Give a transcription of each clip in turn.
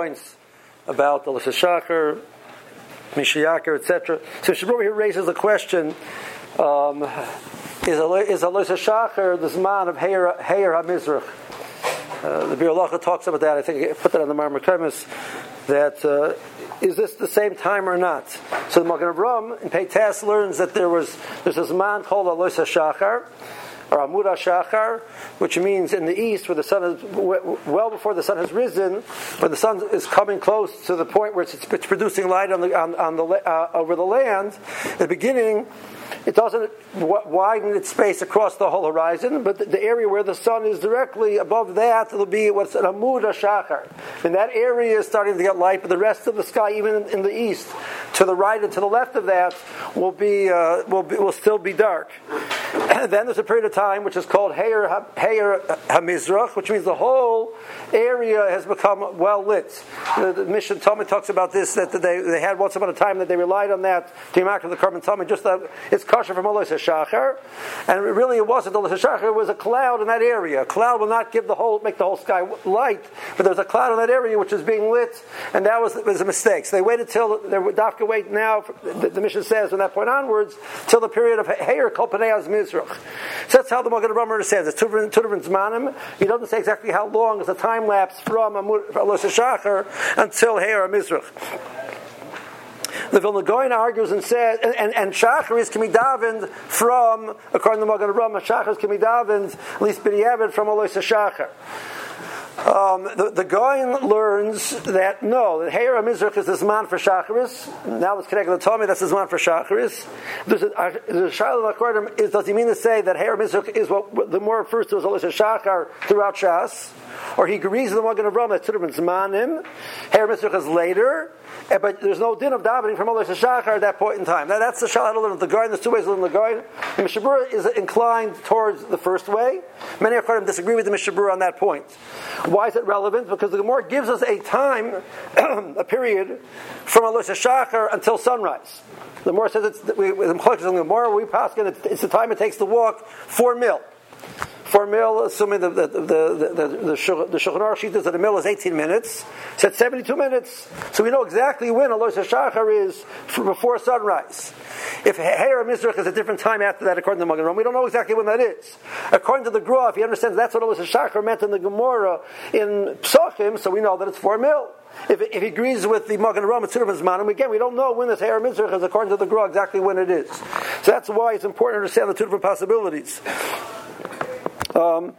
points about the Rosh Hashanah, Mishiyakar, etc. So Shabbat here raises the question: is a Rosh Hashanah the Zman of Heir HaMizrach? The Bir Halacha talks about that. I think I put that on the Marmar Kemis. That is this the same time or not? So the Magen Avraham in Peitas learns that there's a Zman called a Rosh Hashanah, or Amud HaShachar, which means in the east, where the sun is well before the sun has risen, when the sun is coming close to the point where it's producing light over the land. At the beginning, it doesn't widen its space across the whole horizon, but the area where the sun is directly above that, it'll be what's an Amud HaShachar. And that area is starting to get light, but the rest of the sky, even in the east, to the right and to the left of that, will still be dark. And then there's a period of time which is called Heir HaMizrach, which means the whole area has become well lit. The Mishnah Talmud talks about this, that they had once upon a time that they relied on that to mark the Korban Talmud, just that it's kosher from Rosh Hashanah, and really it wasn't Rosh Hashanah, it was a cloud in that area. A cloud will not make the whole sky light, but there's a cloud in that area which is being lit, and that was a mistake. So they waited till they would have to wait now. The Mishnah says from that point onwards till the period of Heir Kol Panei Mizrach. So that's how the Magen Avraham understands it. Two different zmanim. He doesn't say exactly how long is the time lapse from Rosh Hashanah until Heir Mizrach. The Vilna Gaon argues and says, and Shacharis can be davened from, according to the Magen Avraham, Shacharis can be davened at least b'diavad from Rosh Hashanah. The Gaon learns that no, that Heir HaMizrach is the Zman for Shacharis. Now let's connect the Talmud, that's the Zman for Shacharis. There's a Shiloh According is, does he mean to say that Heir HaMizrach is what the more refers to as Rosh Hashanah throughout Shas? Or he agrees with the Magen Avraham that two different Zmanim. Heir HaMizrach is later, but there's no din of davening from Rosh Hashanah at that point in time. Now that's the Shiloh of the Gaon. There's two ways of learning the Gaon. The Mishabura is inclined towards the first way. Many According disagree with the Mishabura on that point. Why is it relevant? Because the Gemara gives us a time, a period, from Rosh Hashanah until sunrise. The Gemara says it's the time it takes to walk 4 mil. 4 mil, assuming the Shulchan Aruch sheet is that a mil is 18 minutes. So it's 72 minutes. So we know exactly when Rosh Hashanah is before sunrise. If Heir HaMizrach is a different time after that, according to the Magen Avraham, we don't know exactly when that is. According to the Graf, he understands that's what Rosh Hashanah meant in the Gemara in Psachim, so we know that it's 4 mil. If he agrees with the Magen Avraham, it's two different zmanim. Again, we don't know when this Heir HaMizrach is, according to the Graf, exactly when it is. So that's why it's important to understand the two different possibilities. So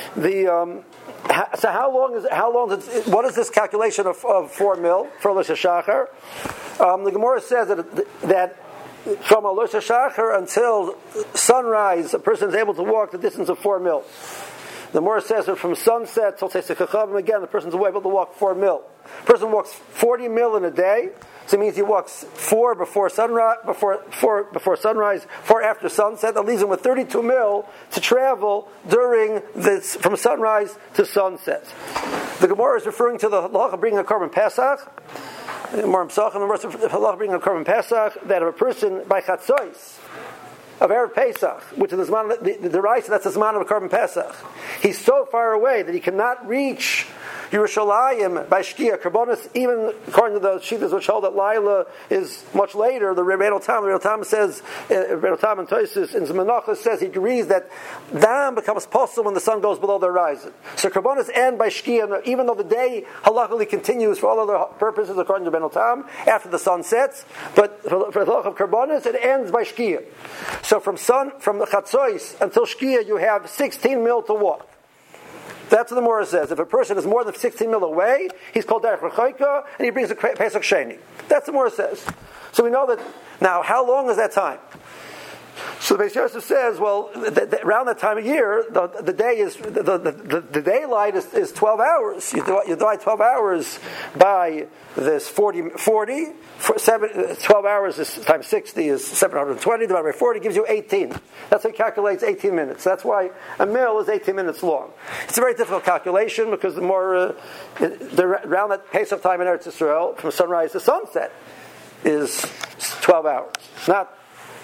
what is this calculation of 4 mil for Rosh Hashanah? The Gemara says that from Rosh Hashanah until sunrise, a person is able to walk the distance of 4 mil. The Gemara says that from sunset till Teisei again, the person is able to walk 4 mil. A person walks 40 mil in a day. So it means he walks 4 before sunrise, 4 after sunset. That leaves him with 32 mil to travel during this from sunrise to sunset. The Gemara is referring to the halacha of bringing a korban Pesach. The halacha bringing a korban Pesach that if a person by Chatzos of Erev Pesach, which is the Zman, the Raisa, that's the Zman of a korban Pesach. He's so far away that he cannot reach Yerushalayim by Shkia Karbonis, even according to the Shitas which hold that Laila is much later. The Rebbeinu Tam says, Rebbeinu Tam and Tosis in Zmanachos says he agrees that Dam becomes possible when the sun goes below the horizon. So Karbonis end by Shkia, even though the day halachically continues for all other purposes according to Rebbeinu Tam after the sun sets, but for the halach of Karbonis it ends by Shkia. So from the Chatzos until Shkia you have 16 mil to walk. That's what the Gemara says. If a person is more than 16 mil away, he's called Derech Rechaika, and he brings a Pesach Sheni. That's what the Gemara says. So we know that. Now, how long is that time? So the Beis Yosef says, well, around that time of year, the day is the daylight is 12 hours. You divide 12 hours by this 40 12 hours is times 60 is 720 divided by 40 gives you 18. That's how he calculates 18 minutes. That's why a mil is 18 minutes long. It's a very difficult calculation because the more around that Pesach time in Eretz Yisrael, from sunrise to sunset, is 12 hours. Not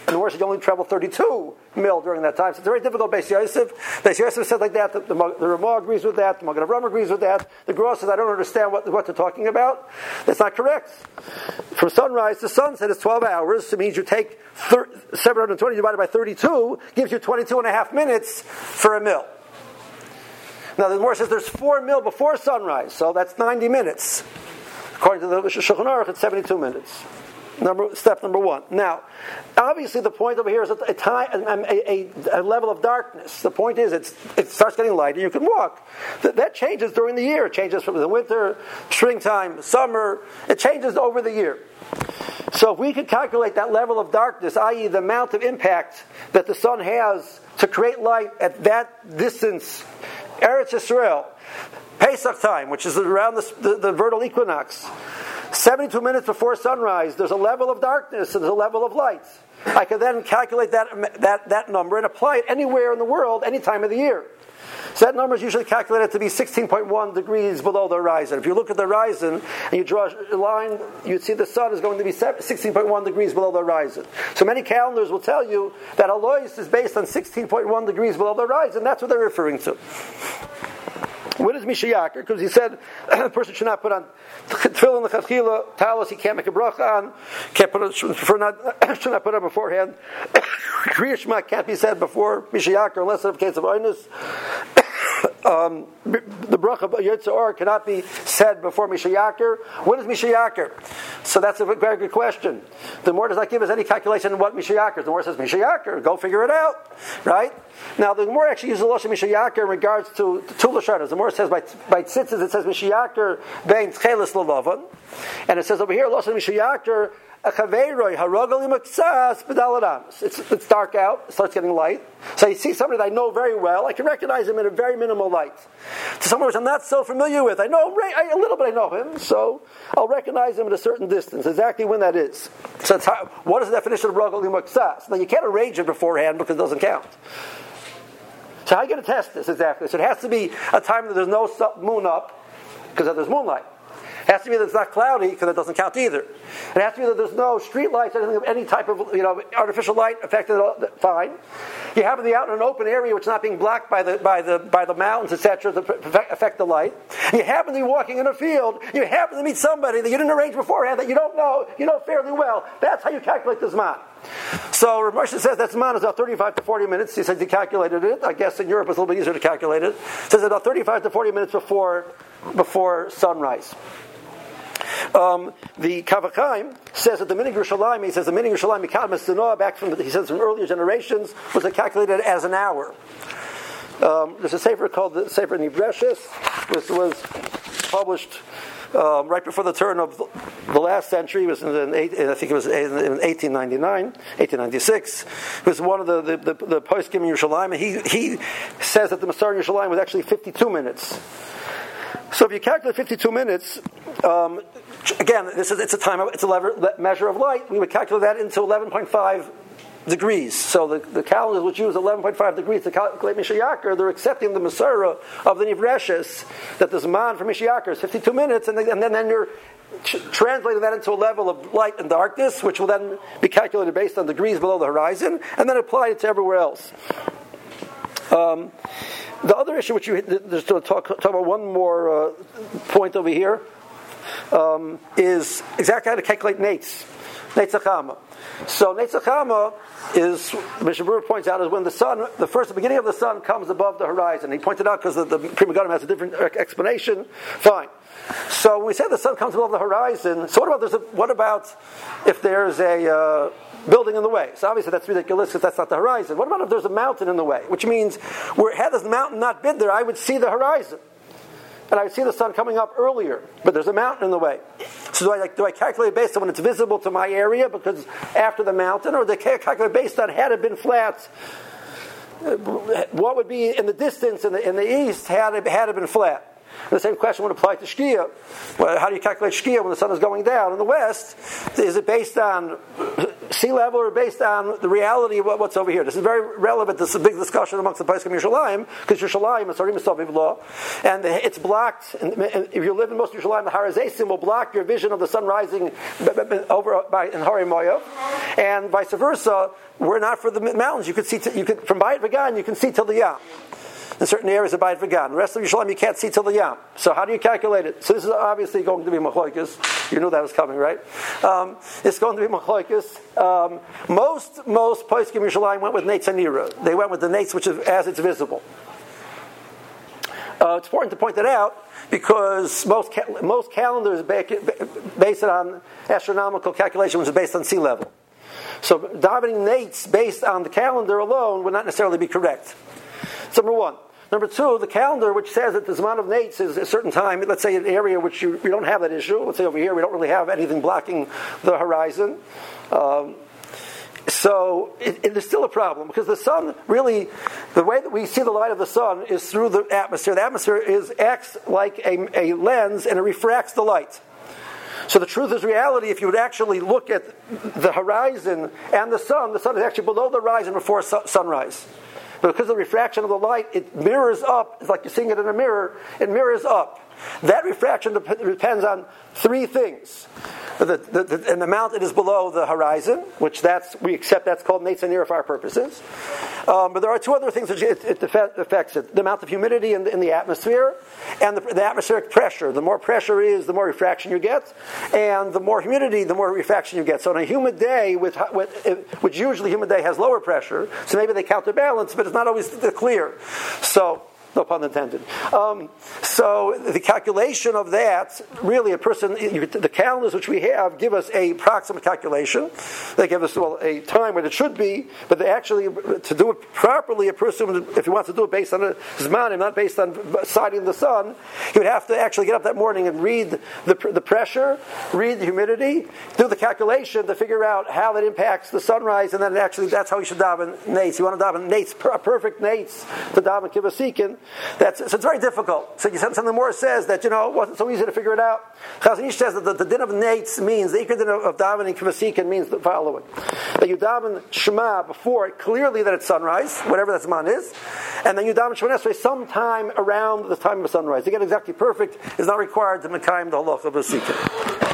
And the worst, you only travel 32 mil during that time. So it's very difficult. Beis Yosef said like that. The Ramah agrees with that. The Magen Avraham agrees with that. The Gra says, I don't understand what they're talking about. That's not correct. From sunrise to sunset is 12 hours. So it means you take 720 divided by 32, gives you 22 and a half minutes for a mil. Now the Gemara says there's 4 mil before sunrise, so that's 90 minutes. According to the Shulchan Aruch, it's 72 minutes. Step number 1. Now, obviously, the point over here is a level of darkness. The point is, it starts getting light, and you can walk. That changes during the year. It changes from the winter, springtime, summer. It changes over the year. So, if we could calculate that level of darkness, i.e., the amount of impact that the sun has to create light at that distance, Eretz Yisrael, Pesach time, which is around the vernal equinox, 72 minutes before sunrise, there's a level of darkness and there's a level of light. I can then calculate that number and apply it anywhere in the world, any time of the year. So that number is usually calculated to be 16.1 degrees below the horizon. If you look at the horizon and you draw a line, you'd see the sun is going to be 16.1 degrees below the horizon. So many calendars will tell you that Alois is based on 16.1 degrees below the horizon. That's what they're referring to. What is Mishayaker? Because he said a person should not put on tefillin l'chadchila, talos he can't make a bracha on, should not put on beforehand. Kriya Shema can't be said before Mishayaker unless in the case of Oinus. The bracha of Yetzer Or cannot be said before Mishayaker. What is Mishayaker? So that's a very good question. The Gemara does not give us any calculation on what Mishayaker is. The Gemara says Mishayaker, go figure it out, right? Now the Gemara actually uses the Lashon Mishayaker in regards to two Lashonos. The Gemara says by tzitzis it says Mishayaker bein tchelis lelavan, and it says over here Lashon Mishayaker. It's dark out, it starts getting light. So you see somebody that I know very well, I can recognize him in a very minimal light. To someone which I'm not so familiar with, I know a little bit, I know him, so I'll recognize him at a certain distance, exactly when that is. So what is the definition of Ragel Limaksas? Now you can't arrange it beforehand because it doesn't count. So how are you going to test this exactly? So it has to be a time that there's no moon up, because there's moonlight. It has to be that it's not cloudy, because it doesn't count either. It has to be that there's no street lights, anything of any type of artificial light affected. Fine. You happen to be out in an open area which is not being blocked by the mountains, etc., to affect the light. You happen to be walking in a field. You happen to meet somebody that you didn't arrange beforehand that you know fairly well. That's how you calculate the Zman. So Rav Moshe says that Zman is about 35 to 40 minutes. He says he calculated it. I guess in Europe it's a little bit easier to calculate it. It says about 35 to 40 minutes before sunrise. The Kavachaim says that the Minig Yerushalayim, he says the Minig Yerushalayim Mikad Mesdanoah, back from from earlier generations, was calculated as an hour. There's a sefer called the Sefer Nivreshes, which was published right before the turn of the last century. It was I think it was in 1899, 1896. It was one of the post-Gim Yerushalayim, and he says that the Masar Yerushalayim was actually 52 minutes. So if you calculate 52 minutes, again, it's a measure of light. We would calculate that into 11.5 degrees. So the calendars which use 11.5 degrees to calculate Mishayaker, they're accepting the Masorah of the Nivreshes that the Zman for Mishayaker is 52 minutes, and then you're translating that into a level of light and darkness, which will then be calculated based on degrees below the horizon, and then apply it to everywhere else. The other issue, which just to talk about one more point over here, is exactly how to calculate Neitz Achama. So Neitz Achama is, Mishnah Berurah points out, is when the beginning of the sun comes above the horizon. He pointed out because the Pri Megadim has a different explanation. Fine. So when we say the sun comes above the horizon, so what about if there's a building in the way? So obviously that's ridiculous because that's not the horizon. What about if there's a mountain in the way? Which means, had this mountain not been there, I would see the horizon. And I would see the sun coming up earlier. But there's a mountain in the way. So do I calculate based on when it's visible to my area, because after the mountain, or do I calculate based on had it been flat? What would be in the distance in the east had it been flat? The same question would apply to Shkia. Well, how do you calculate Shkia when the sun is going down? In the west, is it based on sea level or based on the reality of what's over here. This is very relevant. This is a big discussion amongst the Poskim Yerushalayim, because Yerushalayim is Sarim Misaviv law, and it's blocked. And if you live in most of Yerushalayim, the Har Hazeisim will block your vision of the sun rising over in Hari Moav, and vice versa. We're not for the mountains. You could see from Bayit Vagan, you can see till the Yam. In certain areas of Bayit Vagan. The rest of Yerushalayim you can't see till the Yam. So how do you calculate it? So this is obviously going to be Machlokes. You knew that was coming, right? It's going to be Machlokes. Most Poskim Yerushalayim went with Neitz Anira. They went with the Neitz which is as it's visible. It's important to point that out because most calendars based on astronomical calculation, which is based on sea level. So davening Neitz based on the calendar alone would not necessarily be correct. That's number one. Number two, the calendar which says that the Zman of Neitz is a certain time, let's say an area which you don't have that issue. Let's say over here we don't really have anything blocking the horizon. So it is still a problem because the sun really, the way that we see the light of the sun is through the atmosphere. The atmosphere acts like a lens and it refracts the light. So the truth is reality. If you would actually look at the horizon and the sun is actually below the horizon before sunrise. But because of the refraction of the light, it mirrors up. It's like you're seeing it in a mirror. It mirrors up. That refraction depends on three things. And the amount it is below the horizon, which we accept that's called Neitz Anira for our purposes. But there are two other things which it affects it. The amount of humidity in the atmosphere and the atmospheric pressure. The more pressure is, the more refraction you get. And the more humidity, the more refraction you get. So on a humid day, which usually humid day has lower pressure, so maybe they counterbalance, but it's not always clear. So, no pun intended. So the calculation of that, really a person, the calendars which we have give us a approximate calculation. They give us a time when it should be, but they actually, to do it properly, a person, if he wants to do it based on Zmanim, not based on sighting the sun, he would have to actually get up that morning and read the pressure, read the humidity, do the calculation to figure out how that impacts the sunrise, and then actually that's how you should daven Neitz. You want to daven Neitz, a perfect Neitz to daven Kivasikin. So it's very difficult. So the Gemara says that, it wasn't so easy to figure it out. Chazon Ish says that the din of Neitz means, the Iker din of davening Kivasikin means the following. That you daven Shema before, clearly that it's sunrise, whatever that Zman is, and then you daven Shema Esrei sometime around the time of sunrise. To get exactly perfect is not required to Mekayim the halacha of Vasikin.